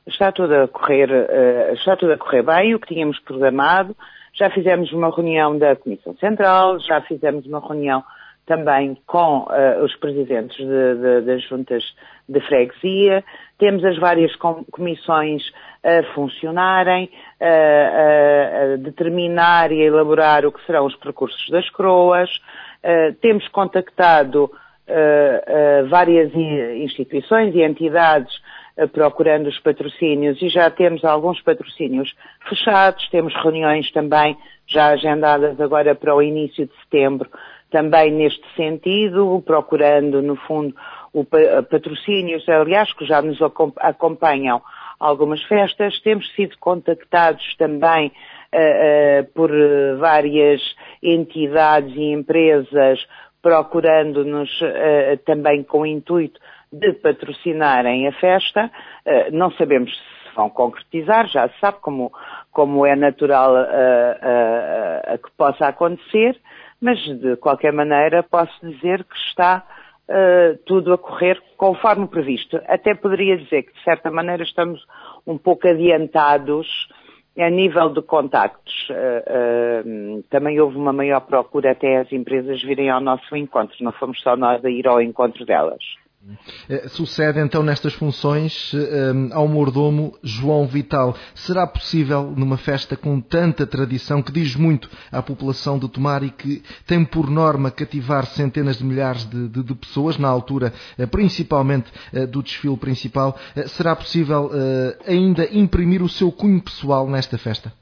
está tudo a correr bem, o que tínhamos programado. Já fizemos uma reunião da Comissão Central, já fizemos uma reunião também com os presidentes das juntas de freguesia. Temos as várias comissões a funcionarem, a determinar e a elaborar o que serão os percursos das CROAs. Temos contactado várias instituições e entidades procurando os patrocínios, e já temos alguns patrocínios fechados. Temos reuniões também já agendadas agora para o início de setembro, também neste sentido, procurando no fundo patrocínios, aliás, que já nos acompanham algumas festas. Temos sido contactados também por várias entidades e empresas, procurando-nos também com o intuito de patrocinarem a festa. Não sabemos se vão concretizar, já se sabe como é natural que possa acontecer, mas de qualquer maneira posso dizer que está tudo a correr conforme previsto. Até poderia dizer que de certa maneira estamos um pouco adiantados a nível de contactos. Também houve uma maior procura até as empresas virem ao nosso encontro, não fomos só nós a ir ao encontro delas. Sucede então nestas funções ao mordomo João Vital. Será possível, numa festa com tanta tradição, que diz muito à população de Tomar e que tem por norma cativar centenas de milhares de pessoas, na altura principalmente do desfile principal, será possível ainda imprimir o seu cunho pessoal nesta festa?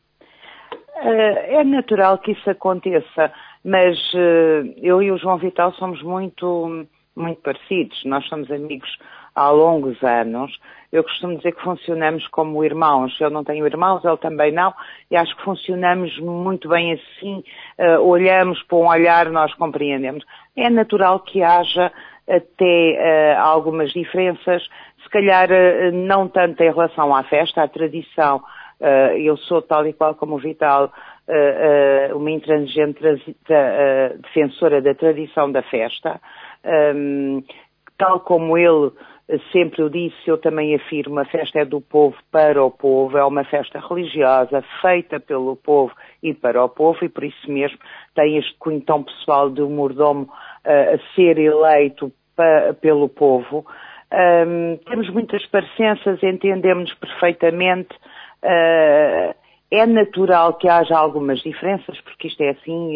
É natural que isso aconteça, mas eu e o João Vital somos muito parecidos. Nós somos amigos há longos anos. Eu costumo dizer que funcionamos como irmãos. Eu não tenho irmãos, ele também não, e acho que funcionamos muito bem assim. Olhamos para um olhar, nós compreendemos. É natural que haja até algumas diferenças, se calhar não tanto em relação à festa, à tradição. Eu sou, tal e qual como o Vital, uma intransigente defensora da tradição da festa. Tal como ele sempre o disse, eu também afirmo, a festa é do povo para o povo, é uma festa religiosa, feita pelo povo e para o povo, e por isso mesmo tem este cunho tão pessoal de um mordomo a ser eleito pelo povo. Temos muitas parecenças, entendemos perfeitamente. É natural que haja algumas diferenças, porque isto é assim,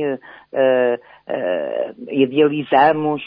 idealizamos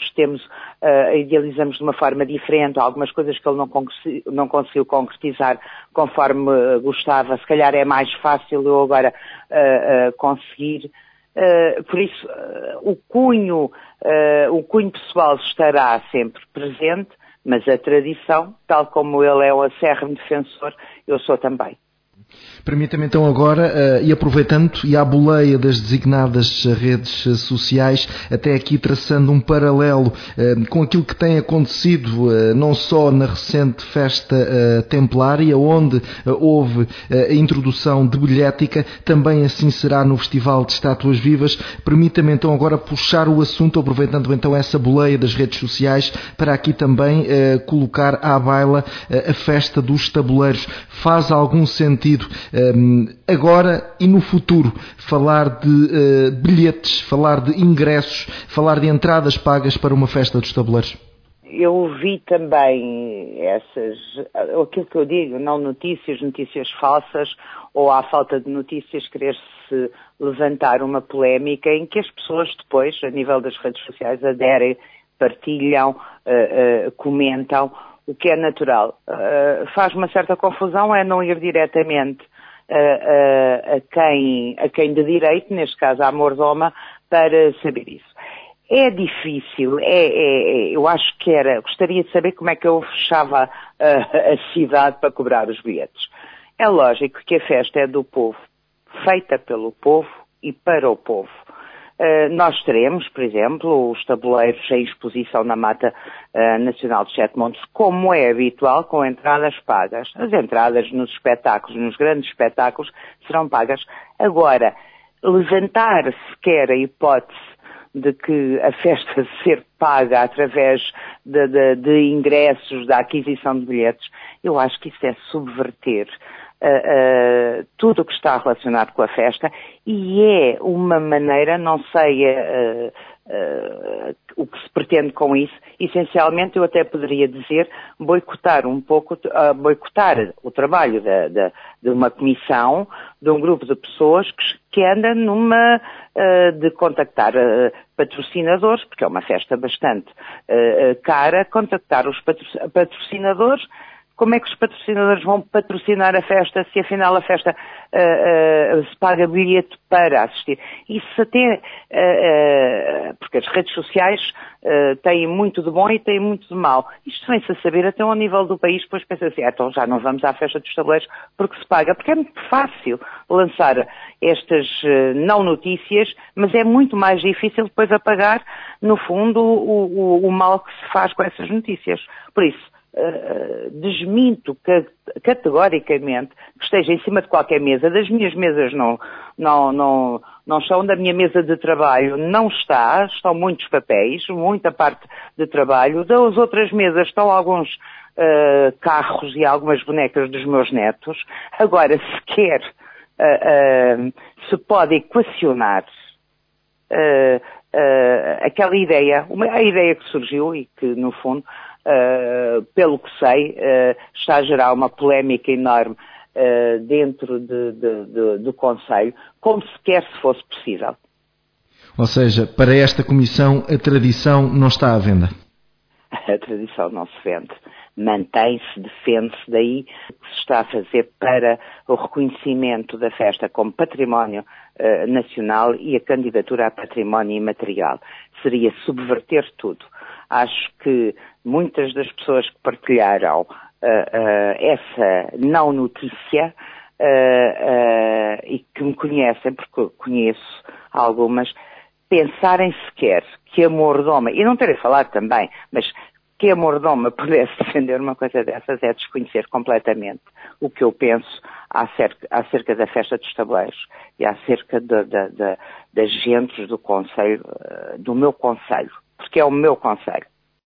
de uma forma diferente, algumas coisas que ele não conseguiu concretizar conforme gostava, se calhar é mais fácil eu agora conseguir. Por isso, o cunho pessoal estará sempre presente, mas a tradição, tal como ele é um acérrimo defensor, eu sou também. Permita-me então agora, e aproveitando e à boleia das designadas redes sociais, até aqui traçando um paralelo com aquilo que tem acontecido não só na recente festa templária, onde houve a introdução de bilhética, também assim será no Festival de Estátuas Vivas. Permita-me então agora puxar o assunto, aproveitando então essa boleia das redes sociais, para aqui também colocar à baila a festa dos tabuleiros. Faz algum sentido agora e no futuro falar de bilhetes, falar de ingressos, falar de entradas pagas para uma festa dos tabuleiros? Eu vi também aquilo que eu digo, não notícias falsas, ou à falta de notícias querer-se levantar uma polémica em que as pessoas depois, a nível das redes sociais, aderem, partilham, comentam, o que é natural. Faz uma certa confusão é não ir diretamente a quem de direito, neste caso à mordoma, para saber isso. É difícil, eu acho que gostaria de saber como é que eu fechava a cidade para cobrar os bilhetes. É lógico que a festa é do povo, feita pelo povo e para o povo. Nós teremos, por exemplo, os tabuleiros em exposição na Mata Nacional de Sete Montes, como é habitual, com entradas pagas. As entradas nos espetáculos, nos grandes espetáculos, serão pagas. Agora, levantar sequer a hipótese de que a festa ser paga através de ingressos, da aquisição de bilhetes, eu acho que isso é subverter tudo o que está relacionado com a festa e é uma maneira, não sei o que se pretende com isso, essencialmente eu até poderia dizer boicotar o trabalho de uma comissão, de um grupo de pessoas que anda de contactar patrocinadores, porque é uma festa bastante cara, contactar os patrocinadores. Como é que os patrocinadores vão patrocinar a festa se afinal a festa se paga bilhete para assistir? Isso até, porque as redes sociais têm muito de bom e têm muito de mau. Isto vem-se a saber até ao nível do país, depois pensa assim, então já não vamos à festa dos tabuleiros porque se paga. Porque é muito fácil lançar estas não notícias, mas é muito mais difícil depois apagar, no fundo, o mal que se faz com essas notícias. Por isso, desminto categoricamente que esteja em cima de qualquer mesa. Das minhas mesas não estão, da minha mesa de trabalho não estão muitos papéis, muita parte de trabalho. Das outras mesas estão alguns carros e algumas bonecas dos meus netos. Agora, sequer se pode equacionar aquela ideia, a ideia que surgiu e que, no fundo, pelo que sei, está a gerar uma polémica enorme dentro do Conselho, como sequer se fosse possível. Ou seja, para esta Comissão a tradição não está à venda? A tradição não se vende. Mantém-se, defende-se, daí o que se está a fazer para o reconhecimento da festa como património nacional e a candidatura a património imaterial. Seria subverter tudo. Acho que muitas das pessoas que partilharam essa não notícia e que me conhecem, porque conheço algumas, pensarem sequer que a Mordoma, e não terei falado também, mas que a Mordoma pudesse defender uma coisa dessas é desconhecer completamente o que eu penso acerca da festa dos tabuleiros e acerca das gentes do Conselho, do meu Conselho, porque é o meu Conselho.